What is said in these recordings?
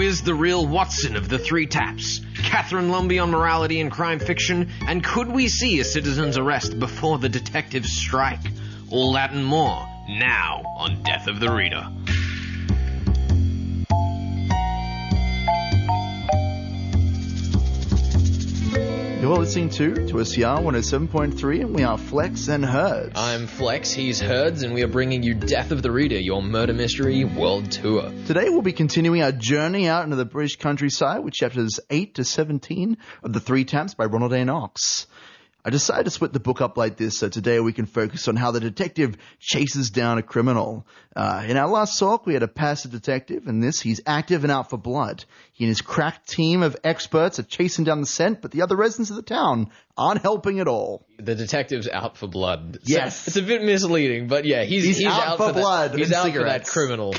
is the real Watson of the Three Taps? Catherine Lumby on morality and crime fiction? And could we see a citizen's arrest before the detectives strike? All that and more, now on Death of the Reader. You're listening to SCR 107.3, and we are Flex and Herds. I'm Flex, he's Herds, and we are bringing you Death of the Reader, your murder mystery world tour. Today we'll be continuing our journey out into the British countryside with chapters 8 to 17 of The Three Taps by Ronald A. Knox. I decided to split the book up like this so today we can focus on how the detective chases down a criminal. In our last talk, we had a passive detective. In this, he's active and out for blood. He and his crack team of experts are chasing down the scent, but the other residents of the town aren't helping at all. The detective's out for blood. Yes. It's a bit misleading, but yeah, he's out for blood. He's out cigarettes. for that criminal.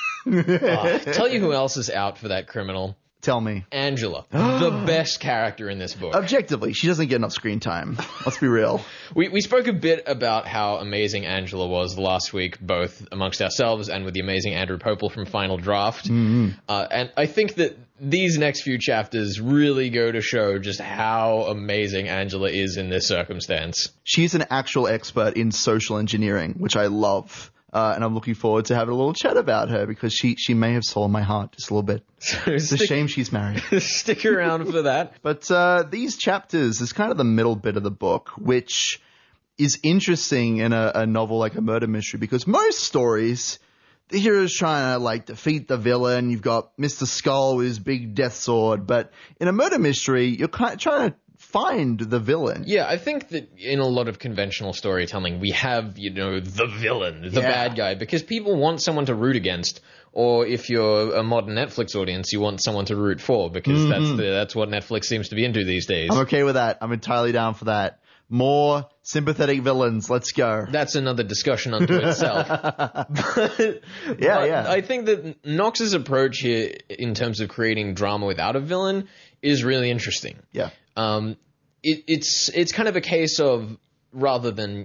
Tell you who else is out for that criminal. Tell me. Angela, the best character in this book. Objectively, she doesn't get enough screen time. Let's be real. We spoke a bit about how amazing Angela was last week, both amongst ourselves and with the amazing Andrew Popel from Final Draft. Mm-hmm. And I think that these next few chapters really go to show just how amazing Angela is in this circumstance. She's an actual expert in social engineering, which I love. And I'm looking forward to having a little chat about her because she may have stolen my heart just a little bit. It's a shame she's married. Stick around for that. But these chapters is kind of the middle bit of the book, which is interesting in a novel like a murder mystery because most stories, the hero's trying to like defeat the villain. You've got Mr. Skull with his big death sword. But in a murder mystery, you're kind of trying to find the villain. Yeah, I think that in a lot of conventional storytelling, we have, the villain, the bad guy, because people want someone to root against. Or if you're a modern Netflix audience, you want someone to root for, because that's what Netflix seems to be into these days. I'm okay with that. I'm entirely down for that. More sympathetic villains. Let's go. That's another discussion unto itself. but I think that Knox's approach here in terms of creating drama without a villain is really interesting. Yeah. It's kind of a case of, rather than,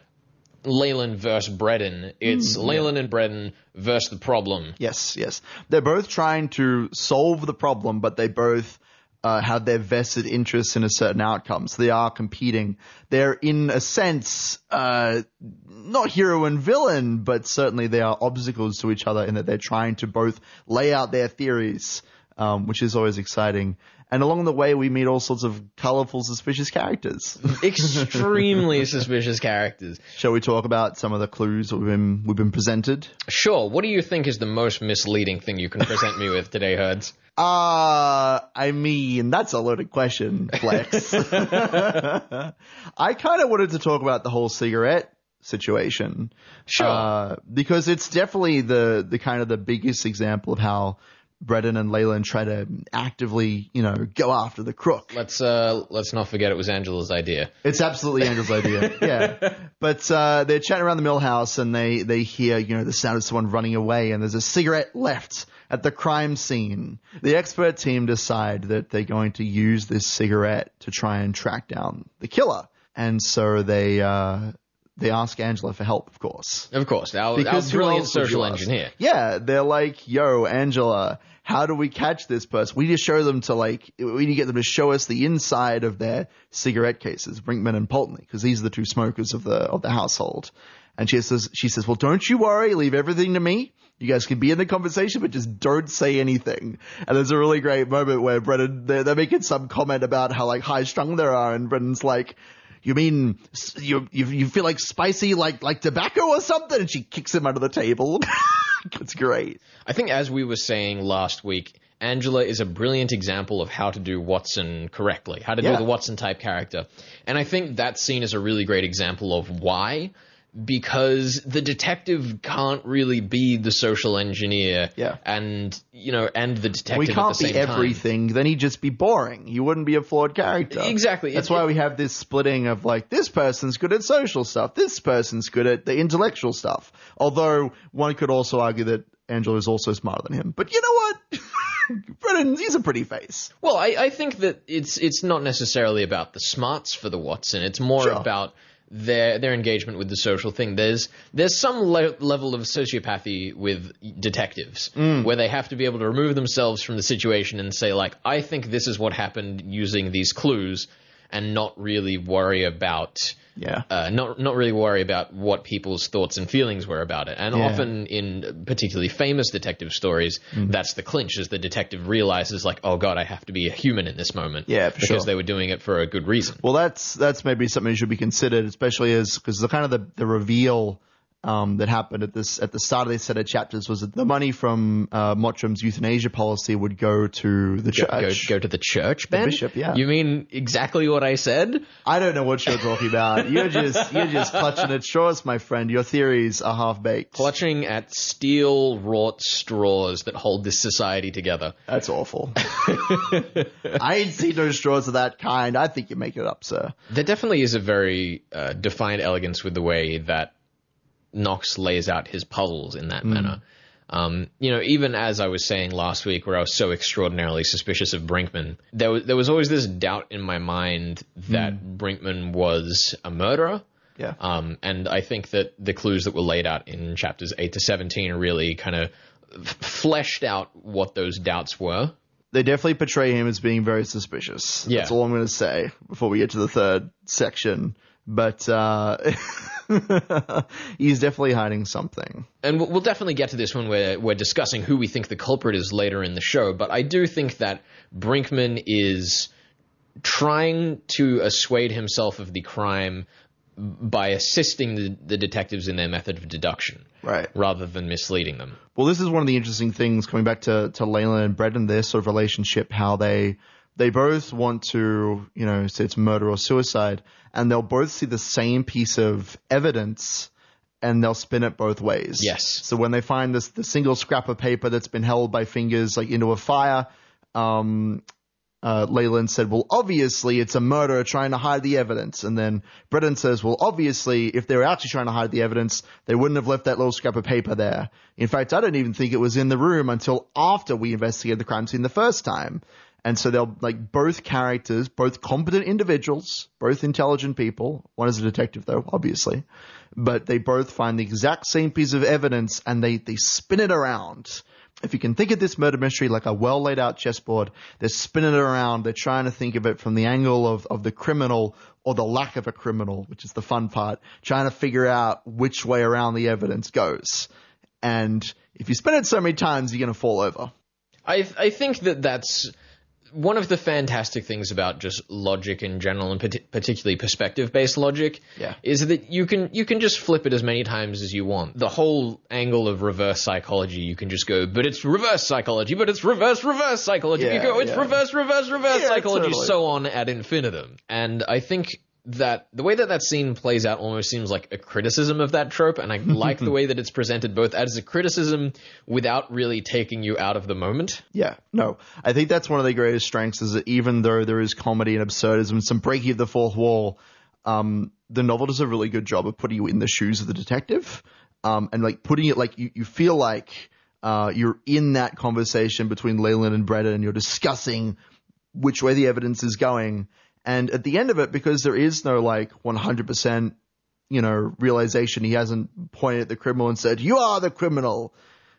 Leyland versus Bredden, it's Leyland and Bredden versus the problem. Yes. They're both trying to solve the problem, but they both have their vested interests in a certain outcome. So they are competing. They're, in a sense, not hero and villain, but certainly they are obstacles to each other in that they're trying to both lay out their theories, which is always exciting. And along the way, we meet all sorts of colorful, suspicious characters. Extremely suspicious characters. Shall we talk about some of the clues that we've been presented? Sure. What do you think is the most misleading thing you can present me with today, Herds? I mean, that's a loaded question, Flex. I kind of wanted to talk about the whole cigarette situation. Sure. Because it's definitely the kind of the biggest example of how Bredden and Leyland try to actively, go after the crook. Let's not forget it was Angela's idea. It's absolutely Angela's idea, yeah. But they're chatting around the mill house and they hear, the sound of someone running away and there's a cigarette left at the crime scene. The expert team decide that they're going to use this cigarette to try and track down the killer. And so they ask Angela for help, of course. Of course. Our brilliant social engineer. Yeah, they're like, yo, Angela, how do we catch this person? We need to show them we need to get them to show us the inside of their cigarette cases, Brinkman and Pulteney, because these are the two smokers of the household. And she says, well, don't you worry, leave everything to me. You guys can be in the conversation, but just don't say anything. And there's a really great moment where Brennan, they're making some comment about how like high strung they are, and Brennan's like, you mean you feel like spicy like tobacco or something? And she kicks him under the table. It's great. I think, as we were saying last week, Angela is a brilliant example of how to do Watson correctly, how to do the Watson-type character. And I think that scene is a really great example of why. Because the detective can't really be the social engineer and the detective We at can't the same be everything, time. then he'd just be boring. He wouldn't be a flawed character. Exactly. That's why we have this splitting of like, this person's good at social stuff, this person's good at the intellectual stuff. Although one could also argue that Angela is also smarter than him. But you know what? Brennan, he's a pretty face. Well, I think that it's not necessarily about the smarts for the Watson. It's more about their engagement with the social thing. There's some level of sociopathy with detectives where they have to be able to remove themselves from the situation and say, like, I think this is what happened using these clues, and not really worry about not really worry about what people's thoughts and feelings were about it. And often in particularly famous detective stories, that's the clinch, is the detective realizes, like, oh god, I have to be a human in this moment. Yeah, for because sure. they were doing it for a good reason. Well, that's maybe something that should be considered, especially because the kind of the reveal that happened at the start of this set of chapters was that the money from Mottram's euthanasia policy would go to the church. Go to the church, Ben? The bishop, yeah. You mean exactly what I said? I don't know what you're talking about. You're just clutching at straws, my friend. Your theories are half-baked. Clutching at steel-wrought straws that hold this society together. That's awful. I ain't seen no straws of that kind. I think you're making it up, sir. There definitely is a very defined elegance with the way that Knox lays out his puzzles in that manner. Even as I was saying last week, where I was so extraordinarily suspicious of Brinkman, there was always this doubt in my mind that Brinkman was a murderer. Yeah. And I think that the clues that were laid out in chapters 8 to 17 really kind of fleshed out what those doubts were. They definitely portray him as being very suspicious. Yeah. That's all I'm going to say before we get to the third section. But he's definitely hiding something. And we'll definitely get to this when we're discussing who we think the culprit is later in the show. But I do think that Brinkman is trying to assuade himself of the crime by assisting the detectives in their method of deduction. Right. Rather than misleading them. Well, this is one of the interesting things coming back to Leyland and Brendan, their sort of relationship, how they both want to, say it's murder or suicide, and they'll both see the same piece of evidence and they'll spin it both ways. Yes. So when they find the single scrap of paper that's been held by fingers like into a fire, Leyland said, well, obviously it's a murderer trying to hide the evidence. And then Brendan says, well, obviously if they were actually trying to hide the evidence, they wouldn't have left that little scrap of paper there. In fact, I don't even think it was in the room until after we investigated the crime scene the first time. And so they'll, like, both characters, both competent individuals, both intelligent people. One is a detective, though, obviously. But they both find the exact same piece of evidence and they spin it around. If you can think of this murder mystery like a well-laid-out chessboard, they're spinning it around. They're trying to think of it from the angle of the criminal or the lack of a criminal, which is the fun part, trying to figure out which way around the evidence goes. And if you spin it so many times, you're going to fall over. I think that's one of the fantastic things about just logic in general, and particularly perspective-based logic, is that you can just flip it as many times as you want. The whole angle of reverse psychology, you can just go, but it's reverse psychology, but it's reverse psychology. You go, it's reverse psychology, totally. So on ad infinitum. And I think that the way that scene plays out almost seems like a criticism of that trope, and I like the way that it's presented both as a criticism without really taking you out of the moment. Yeah, no. I think that's one of the greatest strengths, is that even though there is comedy and absurdism, some breaking of the fourth wall, the novel does a really good job of putting you in the shoes of the detective, and like putting it like you feel like you're in that conversation between Leyland and Brendan, and you're discussing which way the evidence is going. And at the end of it, because there is no like 100%, realization, he hasn't pointed at the criminal and said, you are the criminal.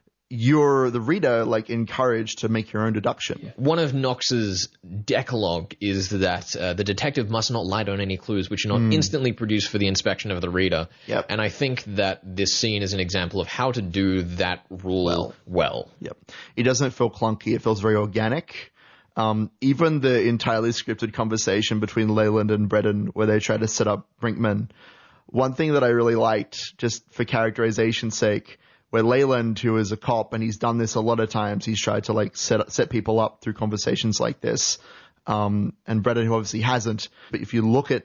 You're the reader, like, encouraged to make your own deduction. One of Knox's decalogue is that the detective must not light on any clues which are not instantly produced for the inspection of the reader. Yep. And I think that this scene is an example of how to do that rule well. Yep. It doesn't feel clunky. It feels very organic. Even the entirely scripted conversation between Leyland and Brendan where they try to set up Brinkman. One thing that I really liked, just for characterization's sake, where Leyland, who is a cop, and he's done this a lot of times, he's tried to like set people up through conversations like this. And Brendan, who obviously hasn't. But if you look at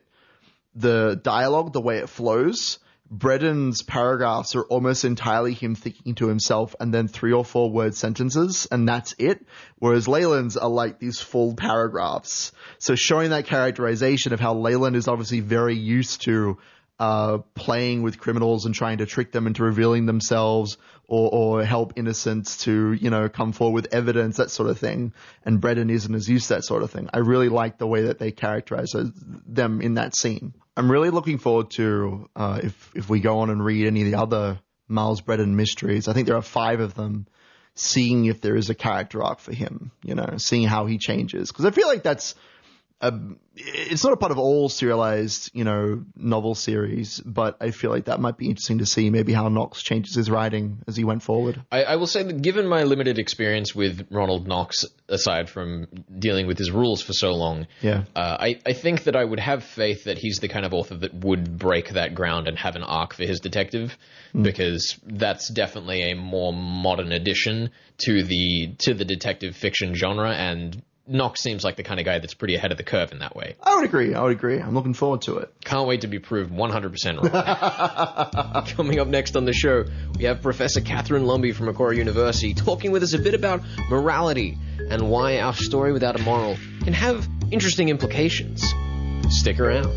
the dialogue, the way it flows, Brendan's paragraphs are almost entirely him thinking to himself and then 3 or 4 word sentences, and that's it. Whereas Leyland's are like these full paragraphs. So showing that characterization of how Leyland is obviously very used to playing with criminals and trying to trick them into revealing themselves or help innocents to, come forward with evidence, that sort of thing. And Brendan isn't as used to that sort of thing. I really like the way that they characterize them in that scene. I'm really looking forward to if we go on and read any of the other Miles Brennan mysteries. I think there are 5 of them. Seeing if there is a character arc for him, seeing how he changes, because I feel like that's it's not a part of all serialized, novel series, but I feel like that might be interesting to see maybe how Knox changes his writing as he went forward. I will say that given my limited experience with Ronald Knox, aside from dealing with his rules for so long, I think that I would have faith that he's the kind of author that would break that ground and have an arc for his detective, because that's definitely a more modern addition to the detective fiction genre, and Knox seems like the kind of guy that's pretty ahead of the curve in that way. I would agree. I'm looking forward to it. Can't wait to be proved 100% wrong. Coming up next on the show, we have Professor Catherine Lumby from Macquarie University talking with us a bit about morality and why our story without a moral can have interesting implications. Stick around.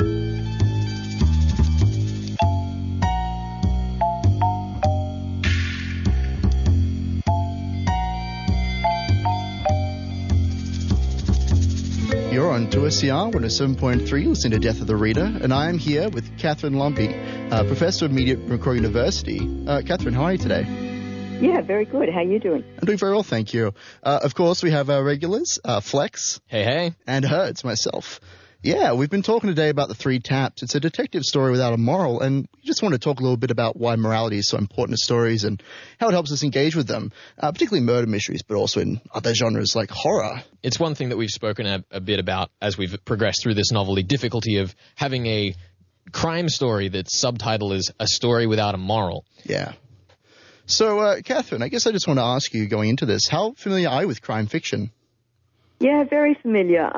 You're on 2SCR 107.3, listening to Death of the Reader, and I am here with Catherine Lumby, Professor of Media at Macquarie University. Catherine, how are you today? Yeah, very good. How are you doing? I'm doing very well, thank you. Of course, we have our regulars, Flex. Hey. And Hertz, myself. Yeah, we've been talking today about the 3 Taps. It's a detective story without a moral, and we just want to talk a little bit about why morality is so important to stories and how it helps us engage with them, particularly murder mysteries, but also in other genres like horror. It's one thing that we've spoken a bit about as we've progressed through this novel, the difficulty of having a crime story that's subtitle is A Story Without a Moral. Yeah. So, Catherine, I guess I just want to ask you, going into this, how familiar are you with crime fiction? Yeah, very familiar.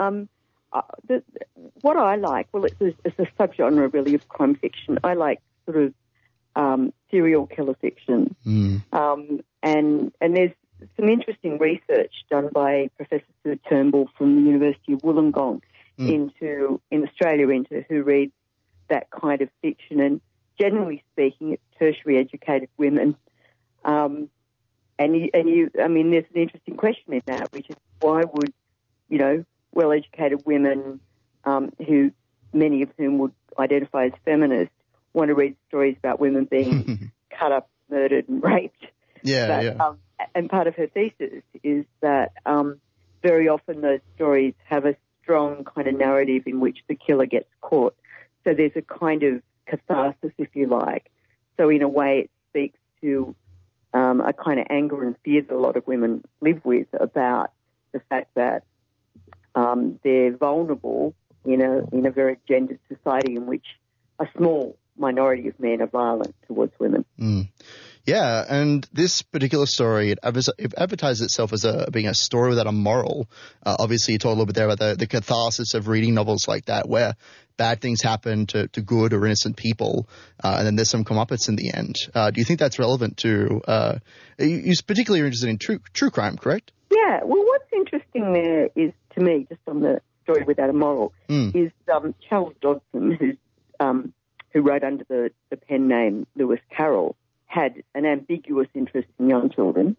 What I like, well, it's a subgenre really of crime fiction. I like sort of serial killer fiction, and there's some interesting research done by Professor Sue Turnbull from the University of Wollongong in Australia into who reads that kind of fiction, and generally speaking, it's tertiary educated women. And there's an interesting question in that, which is why would well-educated women, who many of whom would identify as feminists, want to read stories about women being cut up, murdered, and raped. And part of her thesis is that very often those stories have a strong kind of narrative in which the killer gets caught. So there's a kind of catharsis, if you like. So in a way, it speaks to a kind of anger and fear that a lot of women live with about the fact that they're vulnerable in a very gendered society in which a small minority of men are violent towards women. Yeah, and this particular story, it advertises itself as being a story without a moral. Obviously, you talked a little bit there about the catharsis of reading novels like that, where bad things happen to good or innocent people, and then there's some comeuppance in the end. Do you think that's relevant to you're particularly interested in true crime, correct? Yeah, well, what's interesting there is, to me, just on the story without a moral, is Charles Dodson, who wrote under the pen name Lewis Carroll, had an ambiguous interest in young children,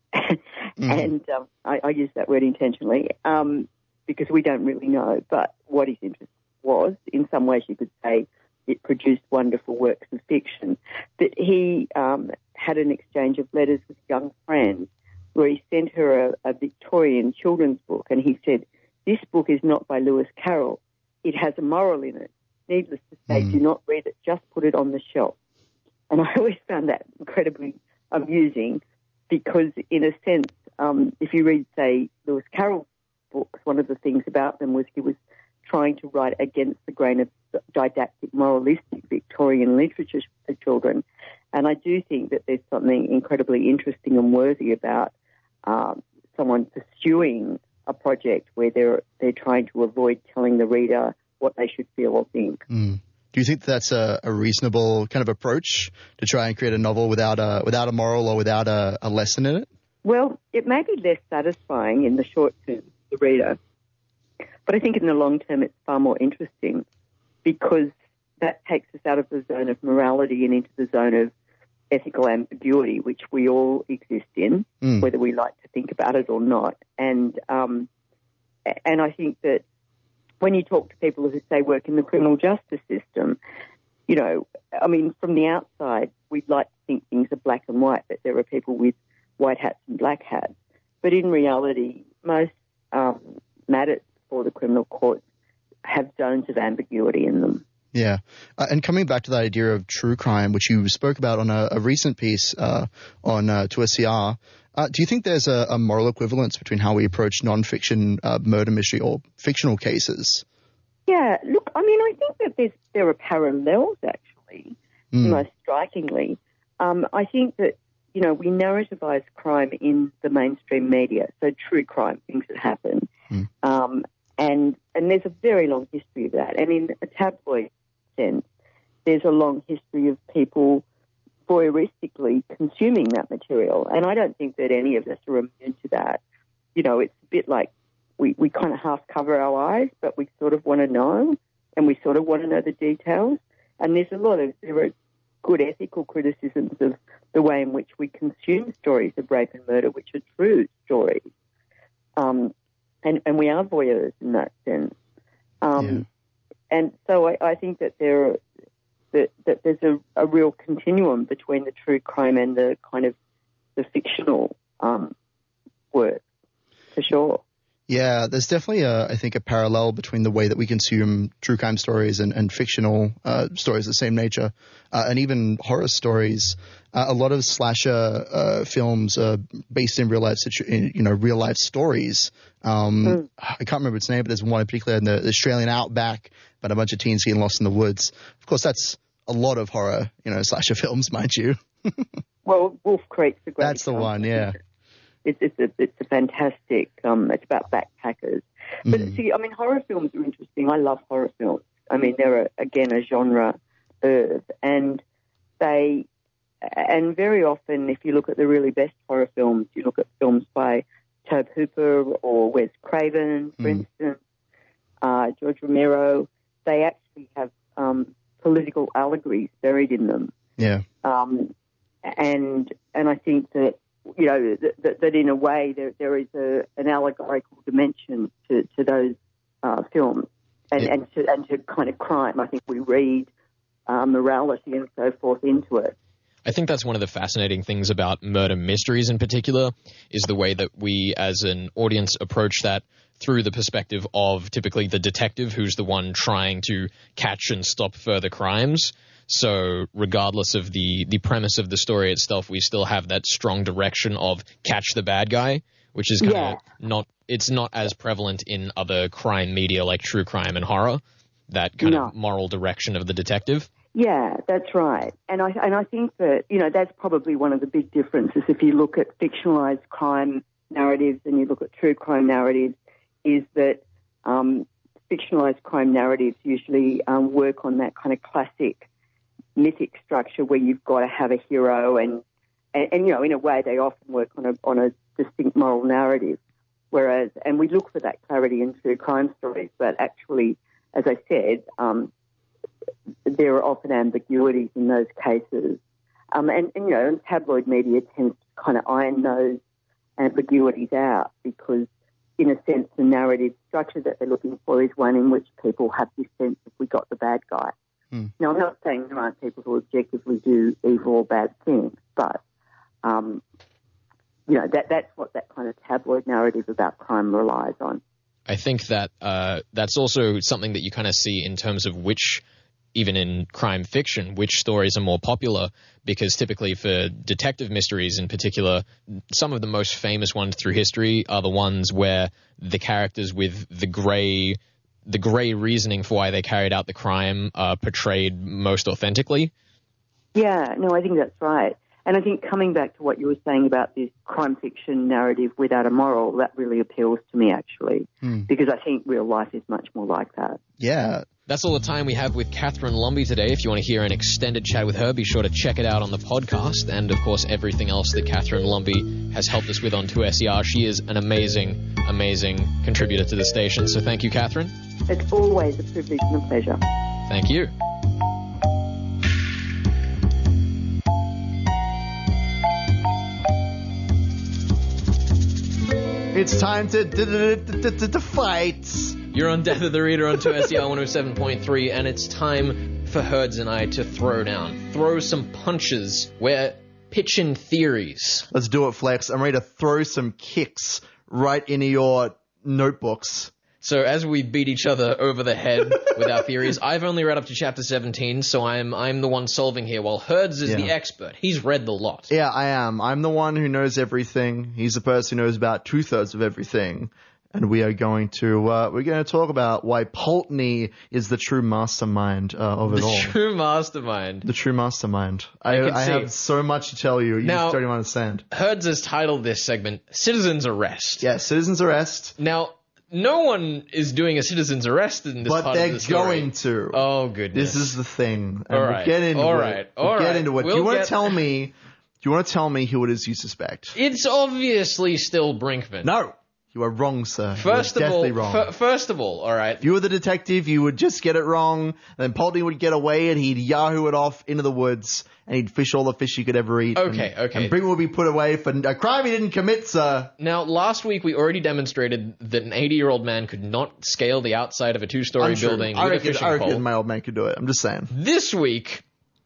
and I use that word intentionally because we don't really know, but what his interest was, in some ways you could say it produced wonderful works of fiction, that he had an exchange of letters with young friends where he sent her a Victorian children's book, and he said, "This book is not by Lewis Carroll. It has a moral in it. Needless to say, do not read it. Just put it on the shelf." And I always found that incredibly amusing because, in a sense, if you read, say, Lewis Carroll's books, one of the things about them was he was trying to write against the grain of didactic, moralistic Victorian literature for children. And I do think that there's something incredibly interesting and worthy about someone pursuing a project where they're trying to avoid telling the reader what they should feel or think. Do you think that's a reasonable kind of approach to try and create a novel without a moral or without a lesson in it? Well, it may be less satisfying in the short term, the reader, but I think in the long term it's far more interesting because that takes us out of the zone of morality and into the zone of ethical ambiguity, which we all exist in, whether we like to think about it or not. And I think that when you talk to people who say work in the criminal justice system, you know, I mean, from the outside, we'd like to think things are black and white, that there are people with white hats and black hats. But in reality, most matters for the criminal courts have zones of ambiguity in them. Yeah. And coming back to that idea of true crime, which you spoke about on a recent piece on 2SER, do you think there's a moral equivalence between how we approach non-fiction murder mystery or fictional cases? Yeah, look, I mean, I think that there are parallels, actually, most strikingly. I think that, you know, we narrativize crime in the mainstream media, so true crime, things that happen. And there's a very long history of that. And in a tabloid sense, there's a long history of people voyeuristically consuming that material. And I don't think that any of us are immune to that. You know, it's a bit like we kind of half cover our eyes, but we sort of want to know, and we sort of want to know the details. And there are good ethical criticisms of the way in which we consume stories of rape and murder, which are true stories. And we are voyeurs in that sense. And so I think that there's a real continuum between the true crime and the kind of the fictional work, for sure. Yeah, there's definitely, I think, a parallel between the way that we consume true crime stories and fictional stories of the same nature, and even horror stories. A lot of slasher films are based in real life, real life stories. I can't remember its name, but there's one in particular in the Australian outback about a bunch of teens getting lost in the woods. Of course, that's a lot of horror, slasher films, mind you. Well, Wolf Creek's a great That's the one, yeah. It's a fantastic. It's about backpackers. But see, I mean, horror films are interesting. I love horror films. I mean, they're again a genre of, and very often, if you look at the really best horror films, you look at films by Tobe Hooper or Wes Craven, for instance, George Romero. They actually have political allegories buried in them. Yeah. And I think that, that in a way there is an allegorical dimension to those films and to kind of crime. I think we read morality and so forth into it. I think that's one of the fascinating things about murder mysteries in particular, is the way that we as an audience approach that through the perspective of typically the detective, who's the one trying to catch and stop further crimes. So regardless of the premise of the story itself, we still have that strong direction of catch the bad guy, which is kind of it's not as prevalent in other crime media like true crime and horror, that kind of moral direction of the detective. Yeah, that's right. And I think that, that's probably one of the big differences if you look at fictionalized crime narratives and you look at true crime narratives, is that fictionalized crime narratives usually work on that kind of classic mythic structure where you've got to have a hero and in a way they often work on a distinct moral narrative. Whereas, and we look for that clarity in true crime stories, but actually, as I said, there are often ambiguities in those cases. And tabloid media tends to kind of iron those ambiguities out because, in a sense, the narrative structure that they're looking for is one in which people have this sense of we got the bad guy. Now, I'm not saying there aren't people who objectively do evil or bad things, but, that's what that kind of tabloid narrative about crime relies on. I think that that's also something that you kind of see in terms of which, even in crime fiction, which stories are more popular, because typically for detective mysteries in particular, some of the most famous ones through history are the ones where the characters with the gray reasoning for why they carried out the crime are portrayed most authentically. Yeah, no, I think that's right. And I think coming back to what you were saying about this crime fiction narrative without a moral, that really appeals to me, actually, because I think real life is much more like that. Yeah. That's all the time we have with Catherine Lumby today. If you want to hear an extended chat with her, be sure to check it out on the podcast. And, of course, everything else that Catherine Lumby has helped us with on 2SER. She is an amazing, amazing contributor to the station. So thank you, Catherine. It's always a privilege and a pleasure. Thank you. It's time to fight. You're on Death of the Reader on 2SER 107.3, and it's time for Herds and I to throw down. Throw some punches. We're pitching theories. Let's do it, Flex. I'm ready to throw some kicks right into your notebooks. So as we beat each other over the head with our theories, I've only read up to chapter 17, so I'm the one solving here, while Herds is the expert. He's read the lot. Yeah, I am. I'm the one who knows everything. He's the person who knows about 2/3 of everything. And we are going to talk about why Pulteney is the true mastermind of it all. The true mastermind. The true mastermind. I have so much to tell you. You just don't even understand. Herds has titled this segment Citizen's Arrest. Yeah, Citizen's Arrest. Now, no one is doing a citizen's arrest in this part of the story. But they're going to. Oh, goodness. This is the thing. And all right. We'll get into it. We'll get into it. Do you want to tell me who it is you suspect? It's obviously still Brinkman. No. You are wrong, sir. First of all, all right. If you were the detective, you would just get it wrong, then Pulteney would get away, and he'd yahoo it off into the woods, and he'd fish all the fish he could ever eat. Okay. And Brinkman would be put away for a crime he didn't commit, sir. Now, last week we already demonstrated that an 80-year-old man could not scale the outside of a 2-story building with a fishing pole. I reckon my old man could do it. I'm just saying. This week,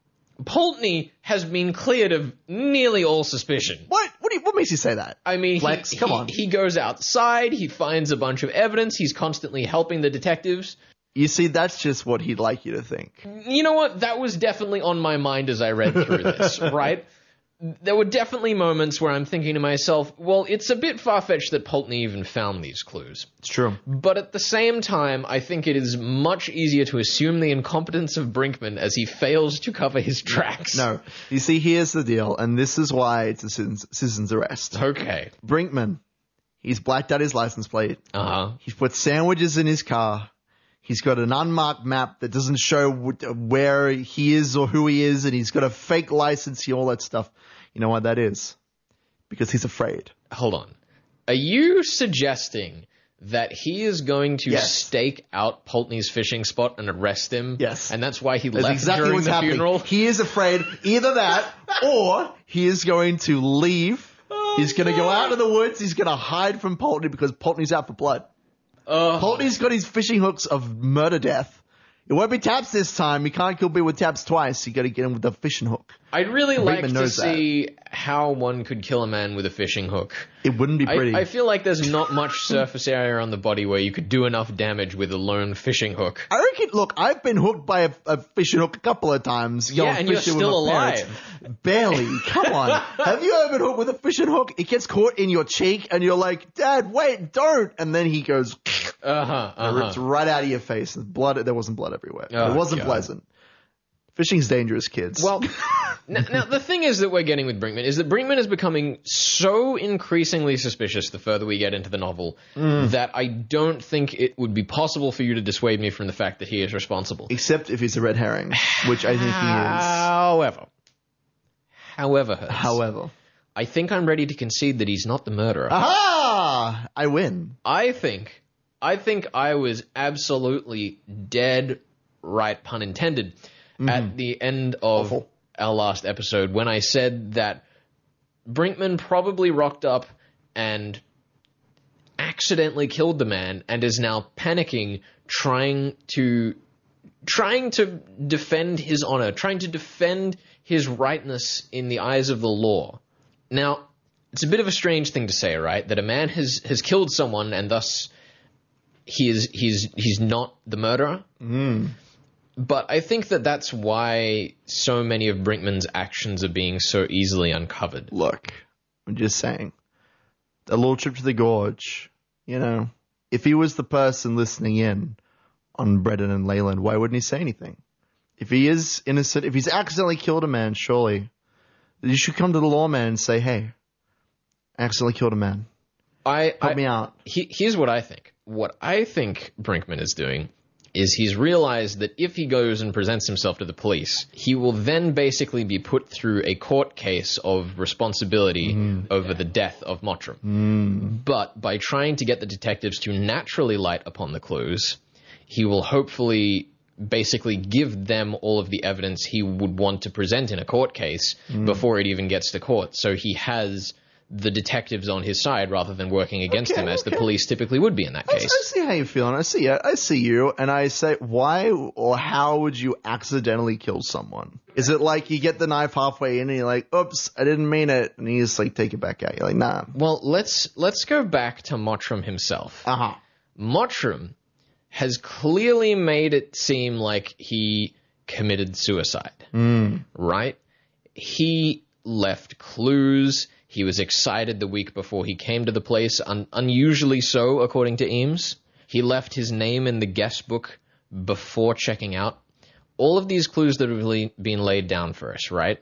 Pulteney has been cleared of nearly all suspicion. What makes you say that? I mean, Flex, come on. He goes outside, he finds a bunch of evidence, he's constantly helping the detectives. You see, that's just what he'd like you to think. You know what? That was definitely on my mind as I read through this, right? There were definitely moments where I'm thinking to myself, well, it's a bit far-fetched that Pulteney even found these clues. It's true. But at the same time, I think it is much easier to assume the incompetence of Brinkman as he fails to cover his tracks. No. You see, here's the deal, and this is why it's a citizen's arrest. Okay. Brinkman, he's blacked out his license plate. Uh-huh. He's put sandwiches in his car. He's got an unmarked map that doesn't show where he is or who he is, and he's got a fake license, all that stuff. You know why that is? Because he's afraid. Hold on. Are you suggesting that he is going to stake out Pulteney's fishing spot and arrest him? Yes. And that's why he that's left exactly during what's the happening. funeral? He is afraid. Either that, or he is going to leave. He's going to go out in the woods. He's going to hide from Pulteney because Pulteney's out for blood. Pulteney's got his fishing hooks of murder death. It won't be taps this time. You can't kill people with taps twice. You got to get him with the fishing hook. I'd really like to see how one could kill a man with a fishing hook. It wouldn't be pretty. I feel like there's not much surface area on the body where you could do enough damage with a lone fishing hook. I reckon, look, I've been hooked by a fishing hook a couple of times. Yeah, and you're still alive. Barely. Come on. Have you ever been hooked with a fishing hook? It gets caught in your cheek and you're like, Dad, wait, don't. And then he goes, rips right out of your face. There wasn't blood everywhere. It wasn't pleasant. Fishing's dangerous, kids. Well, now the thing is that we're getting with Brinkman is that Brinkman is becoming so increasingly suspicious the further we get into the novel that I don't think it would be possible for you to dissuade me from the fact that he is responsible. Except if he's a red herring, which I think he is. However, I think I'm ready to concede that he's not the murderer. Aha! I win. I think I was absolutely dead right, pun intended, at the end of our last episode when I said that Brinkman probably rocked up and accidentally killed the man and is now panicking, trying to defend his honor, trying to defend his rightness in the eyes of the law. Now, it's a bit of a strange thing to say, right? That a man has killed someone and thus he's not the murderer. But I think that's why so many of Brinkman's actions are being so easily uncovered. Look, I'm just saying, a little trip to the gorge, you know, if he was the person listening in on Brendan and Leyland, why wouldn't he say anything? If he is innocent, if he's accidentally killed a man, surely you should come to the lawman and say, hey, I accidentally killed a man. Help me out. Here's what I think. What I think Brinkman is doing is he's realized that if he goes and presents himself to the police, he will then basically be put through a court case of responsibility over the death of Mottram. But by trying to get the detectives to naturally light upon the clues, he will hopefully basically give them all of the evidence he would want to present in a court case before it even gets to court. So he has the detectives on his side rather than working against him as the police typically would be in that case. I see how you're feeling. I see you, and I say, why or how would you accidentally kill someone? Is it like you get the knife halfway in and you're like, oops, I didn't mean it, and you just like take it back out? You're like, nah. Well, let's go back to Mottram himself. Mottram has clearly made it seem like he committed suicide, right? He left clues. He was excited the week before he came to the place, unusually so, according to Eames. He left his name in the guest book before checking out. All of these clues that have really been laid down for us, right?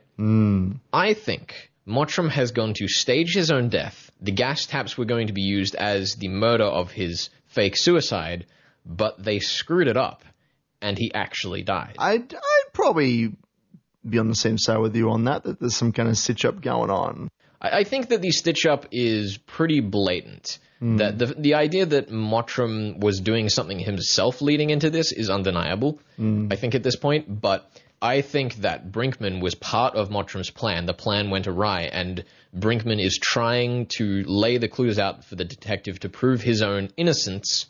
I think Mottram has gone to stage his own death. The gas taps were going to be used as the murder of his fake suicide, but they screwed it up, and he actually died. I'd probably be on the same side with you on that there's some kind of stitch-up going on. I think that the stitch-up is pretty blatant. That the idea that Mottram was doing something himself leading into this is undeniable, I think, at this point. But I think that Brinkman was part of Mottram's plan. The plan went awry, and Brinkman is trying to lay the clues out for the detective to prove his own innocence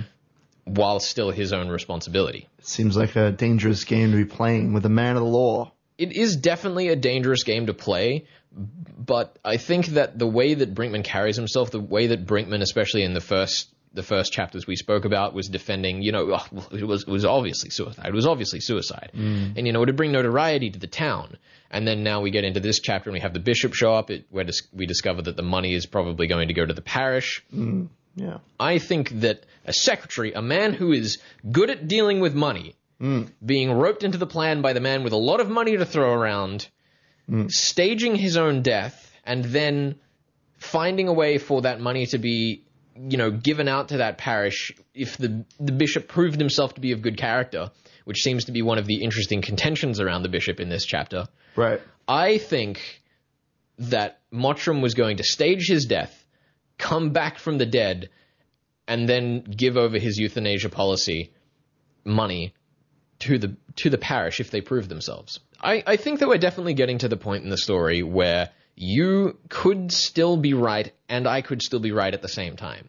while still his own responsibility. It seems like a dangerous game to be playing with a man of the law. It is definitely a dangerous game to play, but I think that the way that Brinkman carries himself, the way that Brinkman, especially in the first chapters we spoke about, was defending, it was obviously suicide. It was obviously suicide. And, it would bring notoriety to the town. And then now we get into this chapter and we have the bishop show up, where we discover that the money is probably going to go to the parish. Yeah. I think that a secretary, a man who is good at dealing with money, being roped into the plan by the man with a lot of money to throw around, staging his own death, and then finding a way for that money to be, given out to that parish if the bishop proved himself to be of good character, which seems to be one of the interesting contentions around the bishop in this chapter. Right. I think that Mottram was going to stage his death, come back from the dead, and then give over his euthanasia policy money to the parish if they prove themselves. I think that we're definitely getting to the point in the story where you could still be right and I could still be right at the same time.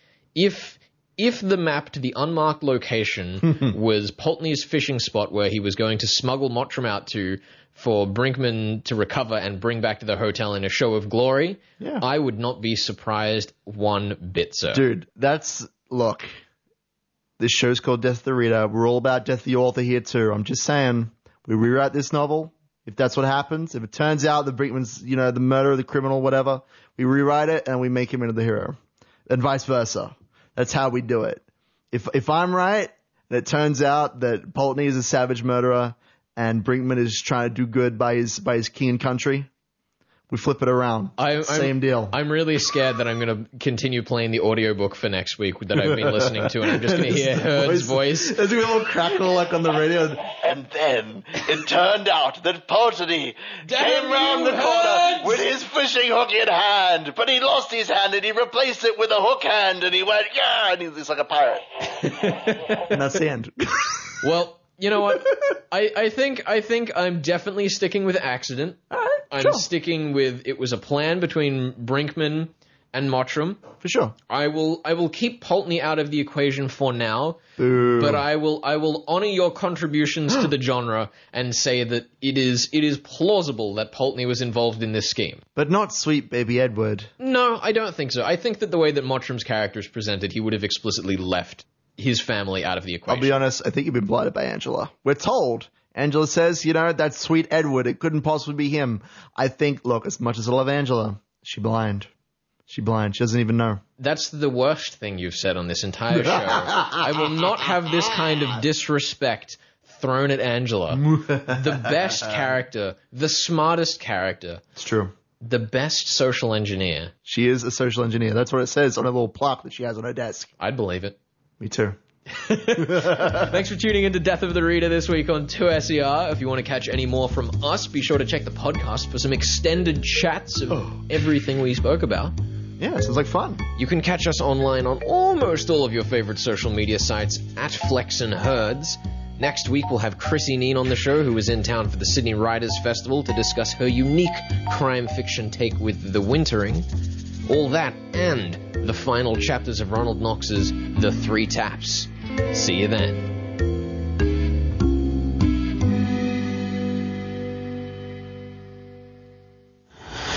If the map to the unmarked location was Pulteney's fishing spot where he was going to smuggle Mottram out to for Brinkman to recover and bring back to the hotel in a show of glory, I would not be surprised one bit, sir. Dude, look, this show's called Death of the Reader. We're all about Death of the Author here too. I'm just saying, we rewrite this novel. If that's what happens, if it turns out that Brinkman's, the murderer, the criminal, whatever, we rewrite it and we make him into the hero. And vice versa. That's how we do it. If I'm right, and it turns out that Pulteney is a savage murderer and Brinkman is trying to do good by his king and country, we flip it around. Same deal. I'm really scared that I'm going to continue playing the audiobook for next week that I've been listening to, and I'm just going to hear Herd's voice. There's going to be a little crackle like on the radio. And then it turned out that Pulteney came round the corner with his fishing hook in hand, but he lost his hand and he replaced it with a hook hand, and he went, yeah, and he's like a pirate. And that's the end. Well, you know what? I think I'm definitely sticking with accident. I'm sticking with it was a plan between Brinkman and Mottram. For sure. I will keep Pulteney out of the equation for now. Ooh. But I will honor your contributions to the genre and say that it is plausible that Pulteney was involved in this scheme. But not sweet baby Edward. No, I don't think so. I think that the way that Mottram's character is presented, he would have explicitly left his family out of the equation. I'll be honest, I think you've been blinded by Angela. We're told. Angela says, that's sweet Edward. It couldn't possibly be him. I think, look, as much as I love Angela, she's blind. She's blind. She doesn't even know. That's the worst thing you've said on this entire show. I will not have this kind of disrespect thrown at Angela. The best character, the smartest character. It's true. The best social engineer. She is a social engineer. That's what it says on a little plaque that she has on her desk. I'd believe it. Me too. Thanks for tuning in to Death of the Reader this week on 2SER. If you want to catch any more from us, be sure to check the podcast for some extended chats of everything we spoke about. Yeah, sounds like fun. You can catch us online on almost all of your favorite social media sites at Flex and Herds. Next week, we'll have Chrissy Neen on the show, who was in town for the Sydney Writers' Festival, to discuss her unique crime fiction take with The Wintering. All that and the final chapters of Ronald Knox's The Three Taps. See you then.